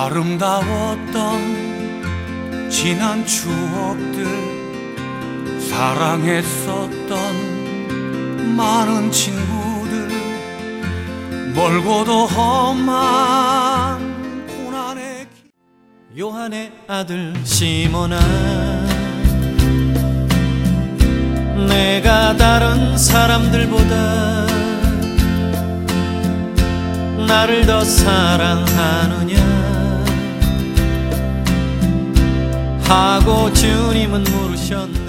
아름다웠던 지난 추억들, 사랑했었던 많은 친구들, 멀고도 험한 고난의 요한의 아들 시몬아, 내가 다른 사람들보다 나를 더 사랑하느냐 하고 주님은 물으셨네.